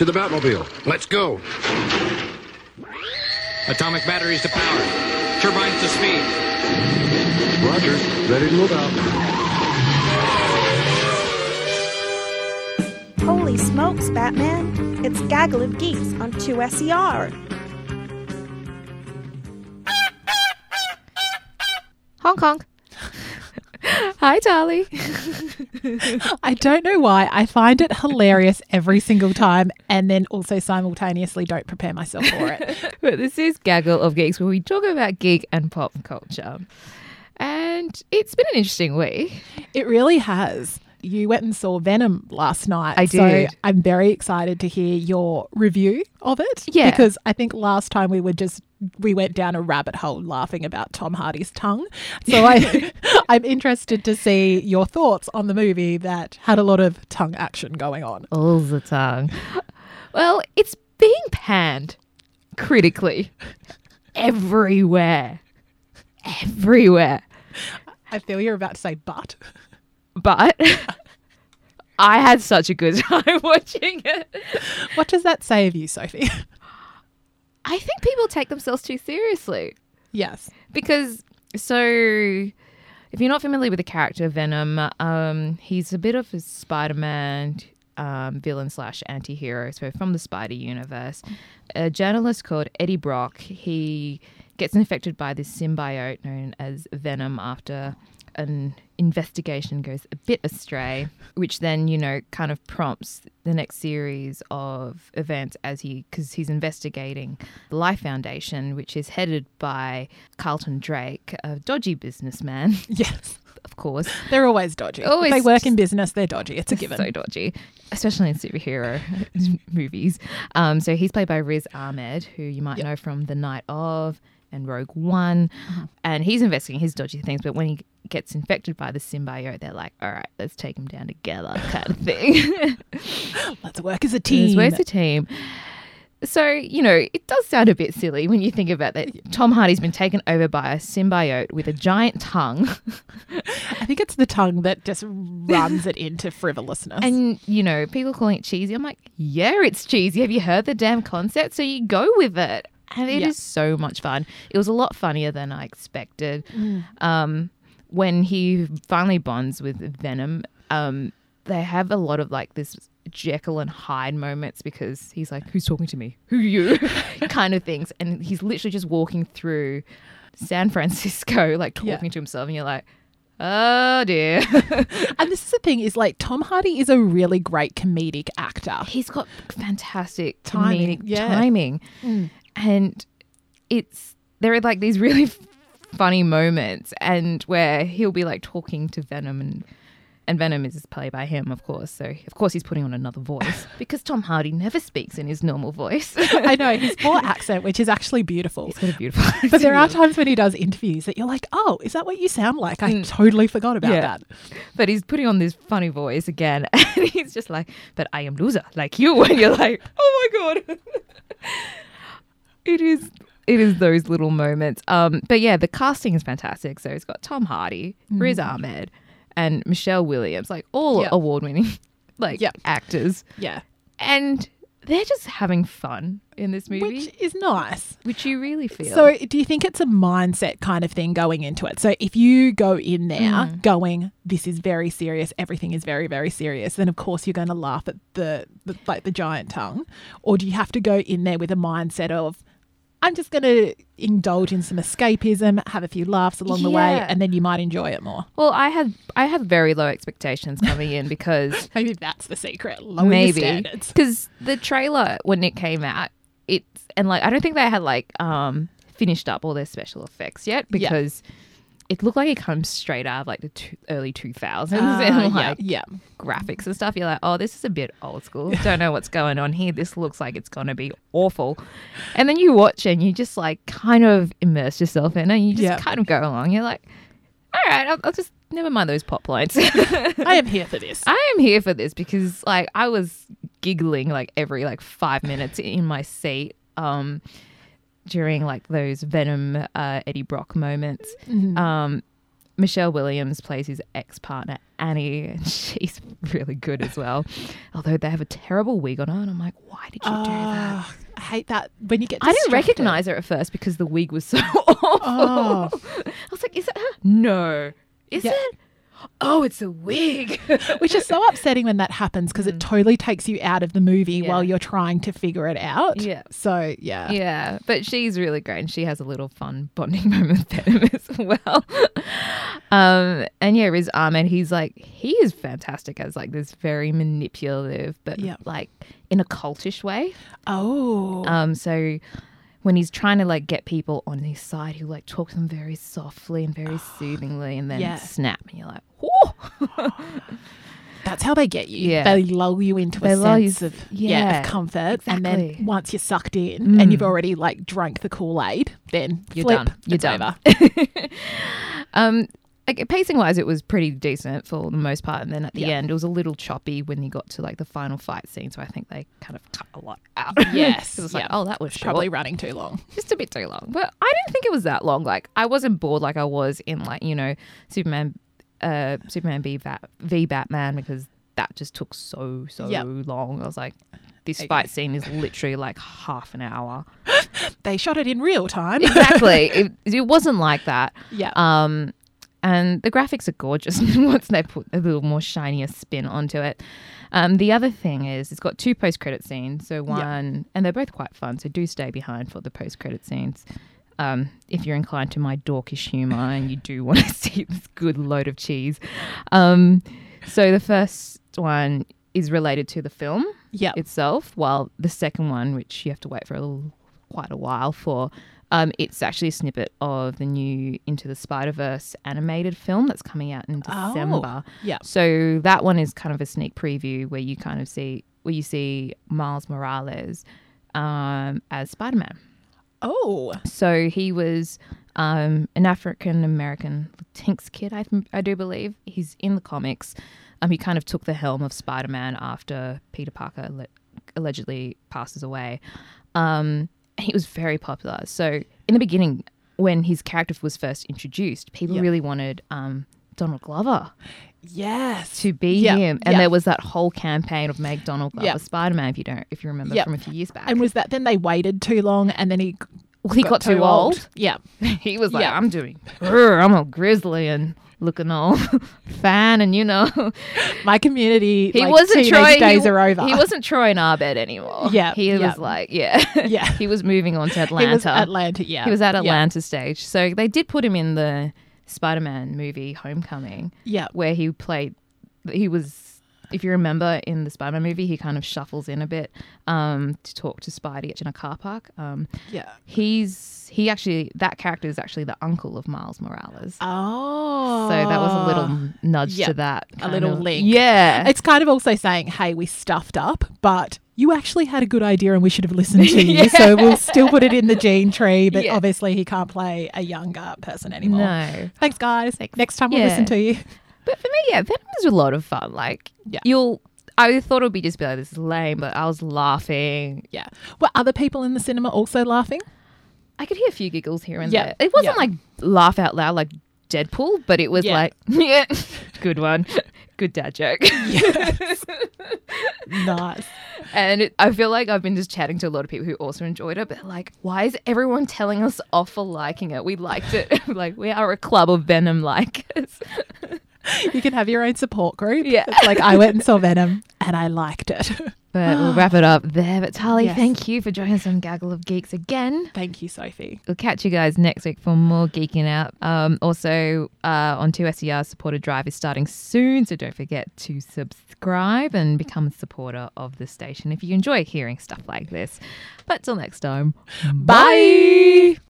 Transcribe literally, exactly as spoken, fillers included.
To the Batmobile. Let's go. Atomic batteries to power. Turbines to speed. Roger. Ready to move out. Holy smokes, Batman. It's Gaggle of Geeks on two S E R. Hong Kong. Hi, Charlie. I don't know why. I find it hilarious every single time and then also simultaneously don't prepare myself for it. But this is Gaggle of Geeks, where we talk about geek and pop culture. And it's been an interesting week. It really has. You went and saw Venom last night. I did. So I'm very excited to hear your review of it. Yeah. Because I think last time we were just, we went down a rabbit hole laughing about Tom Hardy's tongue. So I, I'm interested to see your thoughts on the movie that had a lot of tongue action going on. All the tongue. Well, it's being panned critically everywhere. Everywhere. I feel you're about to say but. But I had such a good time watching it. What does that say of you, Sophie? I think people take themselves too seriously. Yes. Because, so, if you're not familiar with the character Venom, um, he's a bit of a Spider-Man um, villain slash anti-hero. So from the Spider universe, a journalist called Eddie Brock, he gets infected by this symbiote known as Venom after an investigation goes a bit astray, which then, you know, kind of prompts the next series of events as he, because he's investigating the Life Foundation, which is headed by Carlton Drake, a dodgy businessman. Yes. Of course. They're always dodgy. Always if they work in business, they're dodgy. It's a given. So dodgy, especially in superhero movies. Um, so he's played by Riz Ahmed, who you might Yep. know from The Night of and Rogue One. Uh-huh. And he's investigating his dodgy things, but when he gets infected by the symbiote, they're like, all right, let's take him down together kind of thing. Let's work as a team. Let's work as a team. So, you know, it does sound a bit silly when you think about that. Tom Hardy's been taken over by a symbiote with a giant tongue. I think it's the tongue that just runs it into frivolousness. And, you know, people calling it cheesy. I'm like, yeah, it's cheesy. Have you heard the damn concept? So you go with it. And it Yeah. is so much fun. It was a lot funnier than I expected. Mm. Um, when he finally bonds with Venom, um, they have a lot of like this Jekyll and Hyde moments because he's like, who's talking to me? Who are you? kind of things. And he's literally just walking through San Francisco, like talking Yeah. to himself. And you're like, oh dear. And this is the thing is like Tom Hardy is a really great comedic actor. He's got fantastic Timing, comedic yeah. timing. Mm. And it's, there are like these really f- funny moments and where he'll be like talking to Venom and And Venom is played by him, of course. So, of course, he's putting on another voice because Tom Hardy never speaks in his normal voice. I know, his poor accent, which is actually beautiful. He's got a beautiful accent. But there are times when he does interviews that you're like, oh, is that what you sound like? I Mm. totally forgot about Yeah. that. But he's putting on this funny voice again. And he's just like, but I am loser, like you. And you're like, oh my God. It is... It is those little moments. Um, but yeah, the casting is fantastic. So it's got Tom Hardy, Riz Ahmed, and Michelle Williams, like all Yep. award-winning like Yep. actors. Yeah. And they're just having fun in this movie, which, Which is nice. you really feel. So do you think it's a mindset kind of thing going into it? So if you go in there Mm. going, this is very serious, everything is very, very serious, then of course you're going to laugh at the, the like the giant tongue. Or do you have to go in there with a mindset of, I'm just going to indulge in some escapism, have a few laughs along the way, Yeah. and then you might enjoy it more. well, I had I had very low expectations coming in because Maybe that's the secret. Lower your maybe standards. because the trailer when it came out, it's and like I don't think they had like um finished up all their special effects yet Yeah. because it looked like it comes straight out of like the two, early two thousands Ah, and yeah, like yeah. graphics and stuff. You're like, oh, this is a bit old school. Don't know what's going on here. This looks like it's going to be awful. And then you watch it and you just like kind of immerse yourself in it and you just Yeah. kind of go along. You're like, all right, I'll, I'll just never mind those pop lines. I am here for this. I am here for this because like I was giggling like every like five minutes in my seat um, during like those Venom uh, Eddie Brock moments. Mhm. Um, Michelle Williams plays his ex-partner, Annie, and she's really good as well. Although they have a terrible wig on her, and I'm like, why did you do that? Oh, I hate that when you get I didn't distracted. recognize her at first because the wig was so awful. Oh. I was like, is that her? No. Is Yeah. it? Oh, it's a wig. Which is so upsetting when that happens because it totally takes you out of the movie Yeah. while you're trying to figure it out. Yeah. So, yeah. Yeah, but she's really great, and she has a little fun bonding moment with Venom as well. um, and yeah, Riz Ahmed, he's like, he is fantastic as like this very manipulative, but Yeah. like in a cultish way. Oh. Um, so when he's trying to like get people on his side, he'll like talk to them very softly and very soothingly, and then Yeah. snap, and you're like, whoa. That's how they get you. Yeah. They lull you into They a lull you- sense of yeah, yeah, of comfort, and exactly. then once you're sucked in Mm. and you've already like drunk the Kool-Aid, then You're flip, done. You're it's done. over. um, like, pacing wise, it was pretty decent for the most part, and then at the Yeah. end, it was a little choppy when you got to like the final fight scene. So I think they kind of cut a lot out. Yes, it was yeah. like, oh, that was short. Probably running too long. Just a bit too long, but I didn't think it was that long. Like I wasn't bored like I was in like you know Superman, uh, Superman v, Bat- v Batman because that just took so so Yep. long. I was like, this Okay. fight scene is literally like half an hour. They shot it in real time. Exactly, it, it wasn't like that. Yeah. Um, and the graphics are gorgeous once they put a little more shinier spin onto it. Um, the other thing is it's got two post-credit scenes. So one, and they're both quite fun, so do stay behind for the post-credit scenes. Um, if you're inclined to my dorkish humour and you do want to see this good load of cheese. Um, so the first one is related to the film Yep. itself, while the second one, which you have to wait for a little, quite a while for, um, it's actually a snippet of the new Into the Spider-Verse animated film that's coming out in Oh, December. yeah. So that one is kind of a sneak preview where you kind of see where you see Miles Morales um, as Spider-Man. Oh. So he was um, an African American Latinx kid, I, I do believe. He's in the comics. Um, he kind of took the helm of Spider-Man after Peter Parker le- allegedly passes away. Um, and he was very popular. So in the beginning, when his character was first introduced, people Yep. really wanted um, Donald Glover Yes. to be Yeah, him. And yeah. there was that whole campaign of make Donald Glover Yeah. Spider-Man, if you don't, if you remember Yeah. from a few years back. And was that then they waited too long and then he Well, he got, too old. Yeah. He was like, Yeah. I'm doing, "Grr, I'm a grizzly and looking all fan, and you know, My community he like, wasn't teenage Troy. days he, are over. He wasn't Troy in Arbed anymore. Yeah, he yeah. was like, yeah, Yeah. he was moving on to He Atlanta. was Atlanta, yeah. He was at Yeah. Atlanta stage, so they did put him in the Spider-Man movie Homecoming, Yeah. where he played. He was. If you remember in the Spider-Man movie, he kind of shuffles in a bit um, to talk to Spidey in a car park. Um, Yeah. he's he actually that character is actually the uncle of Miles Morales. Oh. So that was a little nudge Yeah, to that. a kind little of- link. Yeah. It's kind of also saying, hey, we stuffed up, but you actually had a good idea and we should have listened to you. Yeah. So we'll still put it in the gene tree, but Yeah. obviously he can't play a younger person anymore. No. Thanks, guys. Next time we'll Yeah. listen to you. But for me, yeah, Venom was a lot of fun. Like, Yeah. you'll, I thought it would be just be like, this is lame, but I was laughing. Yeah. Were other people in the cinema also laughing? I could hear a few giggles here and Yeah. there. It wasn't Yeah. like laugh out loud like Deadpool, but it was Yeah. like, yeah, good one. Good dad joke. Nice. And it, I feel like I've been just chatting to a lot of people who also enjoyed it, but like, why is everyone telling us off for liking it? We liked it. Like, we are a club of Venom likers. You can have your own support group. Yeah. It's like I went and saw Venom and I liked it. But we'll wrap it up there. But Tali, Yes. thank you for joining us on Gaggle of Geeks again. Thank you, Sophie. We'll catch you guys next week for more geeking out. Um, also, uh, on two S E R, Supporter Drive is starting soon, so don't forget to subscribe and become a supporter of the station if you enjoy hearing stuff like this. But till next time, Bye.